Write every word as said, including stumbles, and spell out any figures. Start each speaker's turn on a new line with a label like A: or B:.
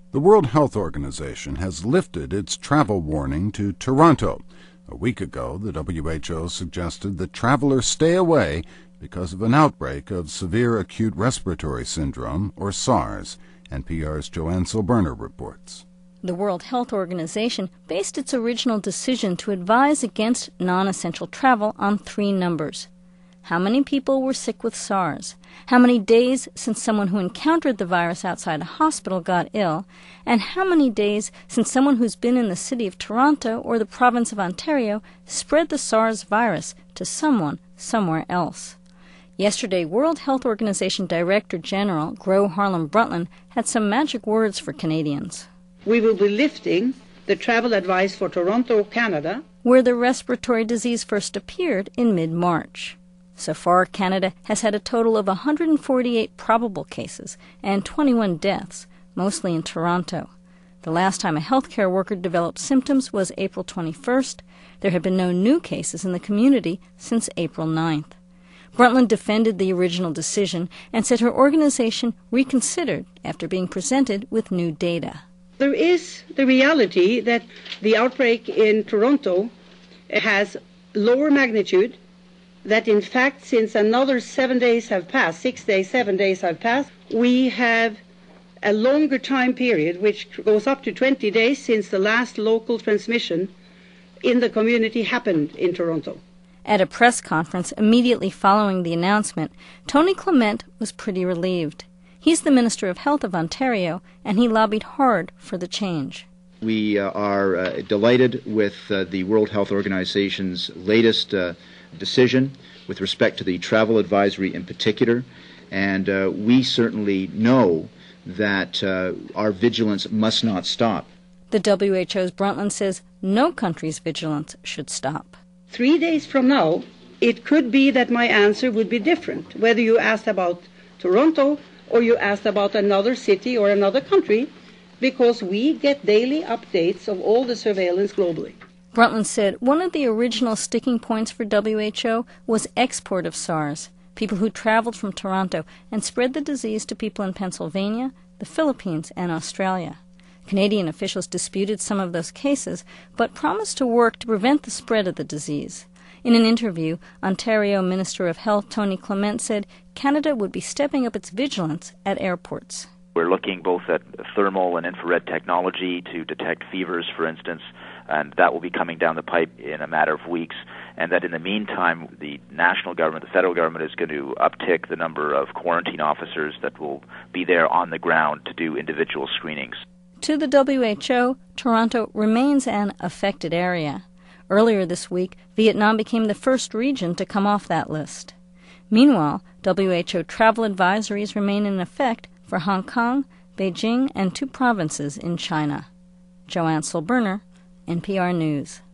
A: The World Health Organization has lifted its travel warning to Toronto. A week ago, the W H O suggested that travelers stay away because of an outbreak of severe acute respiratory syndrome, or SARS. N P R's Joanne Silberner reports.
B: The World Health Organization based its original decision to advise against non-essential travel on three numbers. How many people were sick with SARS? How many days since someone who encountered the virus outside a hospital got ill? And how many days since someone who's been in the city of Toronto or the province of Ontario spread the SARS virus to someone somewhere else? Yesterday, World Health Organization Director General Gro Harlem Brundtland had some magic words for Canadians.
C: We will be lifting the travel advice for Toronto, Canada,
B: where the respiratory disease first appeared in mid-March. So far, Canada has had a total of one hundred forty-eight probable cases and twenty-one deaths, mostly in Toronto. The last time a healthcare worker developed symptoms was April twenty-first. There have been no new cases in the community since April ninth. Brundtland defended the original decision and said her organization reconsidered after being presented with new data.
C: There is the reality that the outbreak in Toronto has lower magnitude, that in fact since another seven days have passed, six days, seven days have passed, we have a longer time period which goes up to twenty days since the last local transmission in the community happened in Toronto.
B: At a press conference immediately following the announcement, Tony Clement was pretty relieved. He's the Minister of Health of Ontario, and he lobbied hard for the change.
D: We uh, are uh, delighted with uh, the World Health Organization's latest uh, decision with respect to the travel advisory in particular, and uh, we certainly know that uh, our vigilance must not stop.
B: The W H O's Brundtland says no country's vigilance should stop.
C: Three days from now, it could be that my answer would be different, whether you asked about Toronto or you asked about another city or another country, because we get daily updates of all the surveillance globally.
B: Brundtland said one of the original sticking points for W H O was export of SARS, people who traveled from Toronto and spread the disease to people in Pennsylvania, the Philippines, and Australia. Canadian officials disputed some of those cases, but promised to work to prevent the spread of the disease. In an interview, Ontario Minister of Health Tony Clement said Canada would be stepping up its vigilance at airports.
E: We're looking both at thermal and infrared technology to detect fevers, for instance, and that will be coming down the pipe in a matter of weeks. And that in the meantime, the national government, the federal government, is going to uptick the number of quarantine officers that will be there on the ground to do individual screenings.
B: To the W H O, Toronto remains an affected area. Earlier this week, Vietnam became the first region to come off that list. Meanwhile, W H O travel advisories remain in effect for Hong Kong, Beijing, and two provinces in China. Joanne Silberner, N P R News.